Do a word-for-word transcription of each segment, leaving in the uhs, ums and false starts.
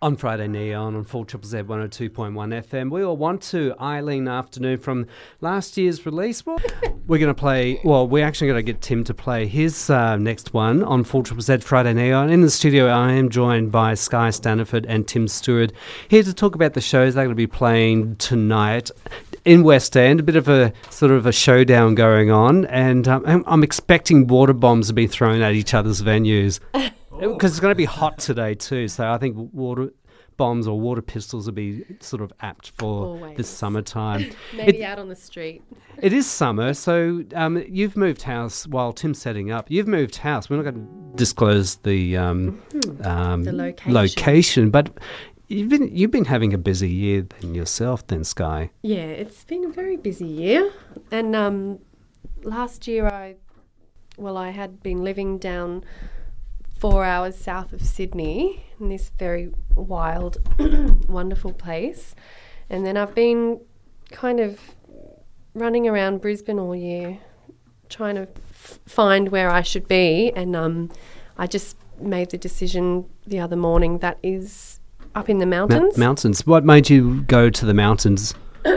On Friday Neon on four Z Z one oh two point one F M. We all want to Eileen Afternoon from last year's release. Well, we're going to play, well, we're actually going to get Tim to play his uh, next one on four Z Z Friday Neon. In the studio, I am joined by Sky Staniford and Tim Stewart here to talk about the shows they're going to be playing tonight in West End. A bit of a sort of a showdown going on, and um, I'm, I'm expecting water bombs to be thrown at each other's venues. Because it's going to be hot today too, so I think water bombs or water pistols will be sort of apt for Always. this summertime. Maybe It- out on the street. It is summer, so um, you've moved house while Tim's setting up. You've moved house. We're not going to disclose the um, um, The location. location, but you've been you've been having a busy year then yourself, then Sky. Yeah, it's been a very busy year. And um, last year I, well, I had been living down four hours south of Sydney in this very wild, wonderful place. And then I've been kind of running around Brisbane all year trying to f- find where I should be. And um, I just made the decision the other morning that is up in the Ma- mountains. mountains. What made you go to the mountains?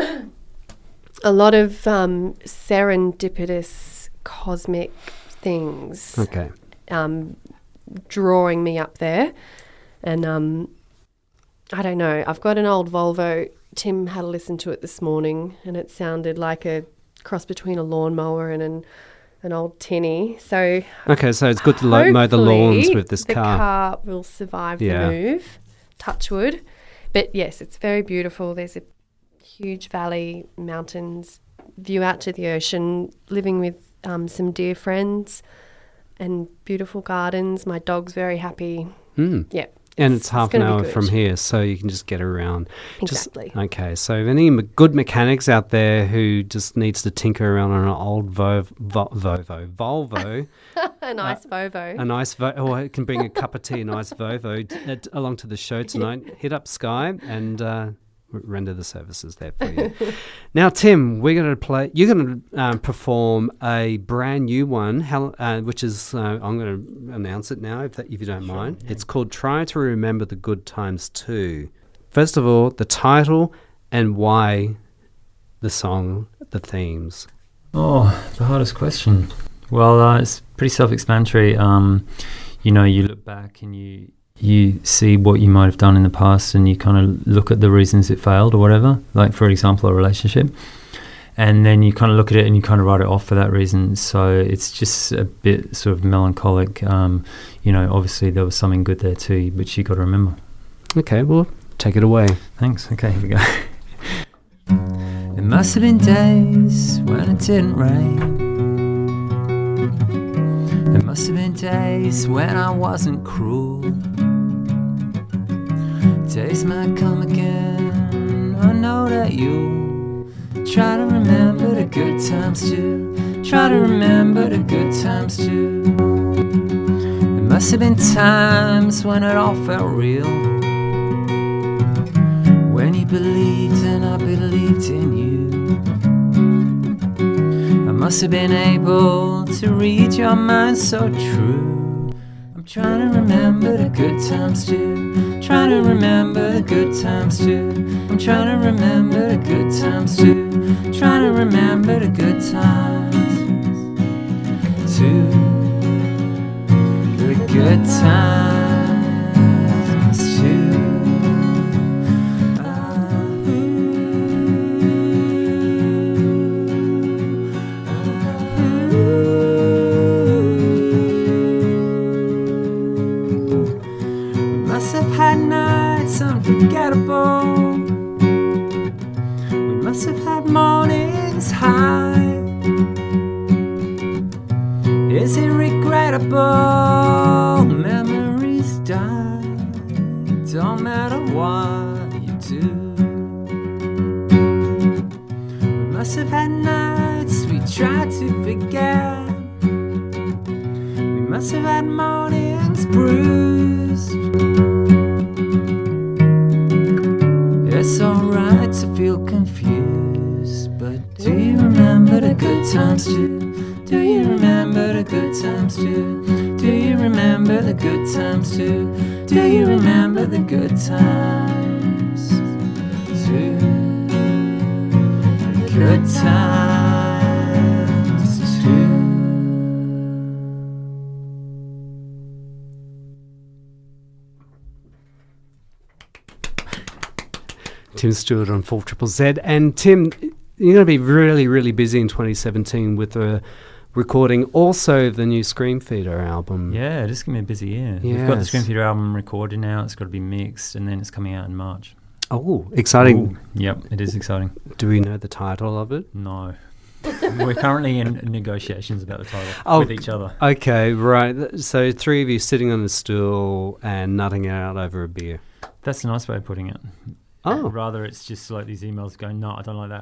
A lot of um, serendipitous cosmic things. Okay. Um, drawing me up there, and um, I don't know. I've got an old Volvo. Tim had a listen to it this morning, and it sounded like a cross between a lawnmower and an an old tinny. So Okay, so it's good to lo- mow the lawns hopefully with this the car. car will survive Yeah. the move. Touch wood. But yes, it's very beautiful. There's a huge valley, mountains, view out to the ocean. Living with um, some dear friends. And beautiful gardens. My dog's very happy. Mm. Yeah. And it's half an gonna be hour good. from here, so you can just get around. Exactly. Just, okay, so if any me- good mechanics out there who just needs to tinker around on an old Vo- Vo- Volvo, Volvo, a nice Volvo. a nice Vo- oh, I can bring a cup of tea, a nice Volvo t- uh, t- along to the show tonight. Hit up Sky and uh, r- render the services there for you. Now, Tim, we're going to play. You're going to um, perform a brand new one, how, uh, which is uh, I'm going to announce it now, if that, if you don't mind. It's called "Try to Remember the Good Times Too." First of all, the title and why the song, the themes. Oh, the hardest question. Well, uh, it's pretty self-explanatory. Um, you know, you look back and you you see what you might have done in the past, and you kind of look at the reasons it failed or whatever. Like, for example, a relationship, and then you kind of look at it and you kind of write it off for that reason. So it's just a bit sort of melancholic. Um, you know, obviously there was something good there too, but you got to remember. Okay, well, take it away. Thanks. Okay, here we go. There must have been days when it didn't rain. There must have been days when I wasn't cruel. Days might come again. I know that you try to remember the good times too. Try to remember the good times too. There must have been times when it all felt real. When you believed and I believed in you. I must have been able to read your mind so true. I'm trying to remember the good times too. Trying to remember the good times too. I'm trying to remember the good times too. Trying to remember the good times too. The good times too. Unforgettable. We must have had mornings high. Is it regrettable? Memories die. Don't matter what you do. We must have had nights we tried to forget. We must have had mornings bruised. It's alright to feel confused, but do you remember the good times too? Do you remember the good times too? Do you remember the good times too? Do you remember the good times too? Good times too. Tim Stewart on four Triple Z. And Tim, you're going to be really, really busy in twenty seventeen with the recording also of the new Scream Feeder album. Yeah, it is going to be a busy year. We've got the Yes. Scream Theatre album recorded now. It's got to be mixed, and then it's coming out in March. Oh, exciting. Ooh, yep, it is exciting. Do we know the title of it? No. We're currently in negotiations about the title Oh, with each other. Okay, right. Th- So three of you sitting on a stool and nutting it out over a beer. That's a nice way of putting it. Oh, Rather, it's just like these emails going, no, I don't like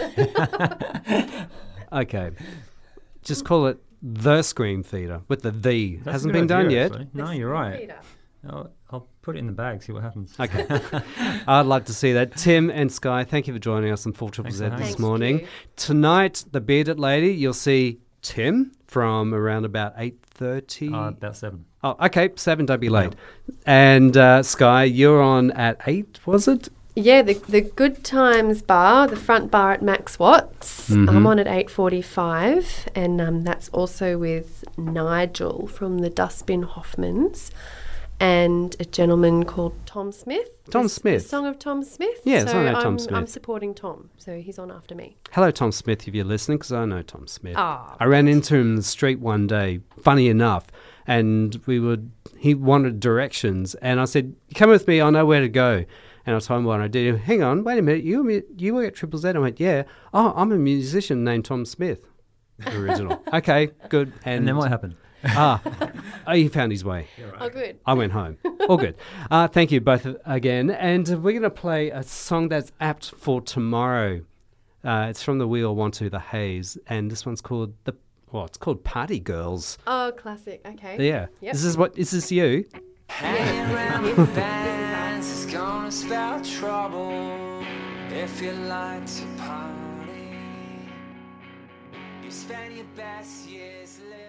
that. okay. Just call it The Scream Feeder with the the. That's a Hasn't good been done idea, yet. actually. No, you're right. I'll, I'll put it in the bag, see what happens. Okay. I'd love to see that. Tim and Sky, thank you for joining us on Full Triple Thanks Z for this having Thanks, morning. Stu. Tonight, the Bearded Lady, you'll see Tim from around about eight thirty. Uh, about seven. Oh, okay, seven, don't be late. And uh, Sky, you're on at eight, was it? Yeah, the the Good Times bar, the front bar at Max Watts. Mhm. I'm on at eight forty-five, and um, that's also with Nigel from the Dustbin Hoffmans and a gentleman called Tom Smith. Tom The- Smith. The song of Tom Smith. Yes, so I know Tom I'm, I'm Smith. supporting Tom, so he's on after me. Hello, Tom Smith, if you're listening, because I know Tom Smith. Ah, I ran into him in the street one day, funny enough, and we would. He wanted directions, and I said, "Come with me, I know where to go." And I told him what I did. Hang on, wait a minute, you you were at Triple Z? I went, yeah. Oh, I'm a musician named Tom Smith, the original. Okay, good. And, And then what happened? Ah, oh, he found his way. oh, good. I went home. All good. Uh, thank you both again. And uh, we're going to play a song that's apt for tomorrow. Uh, it's from the We All Want to, The Haze, and this one's called the. Well, it's called Party Girls. Oh, classic. Okay. Yeah. Yep. This is what. Is this you? Hanging around with bands is gonna spell trouble if you like to party. You spend your best years living.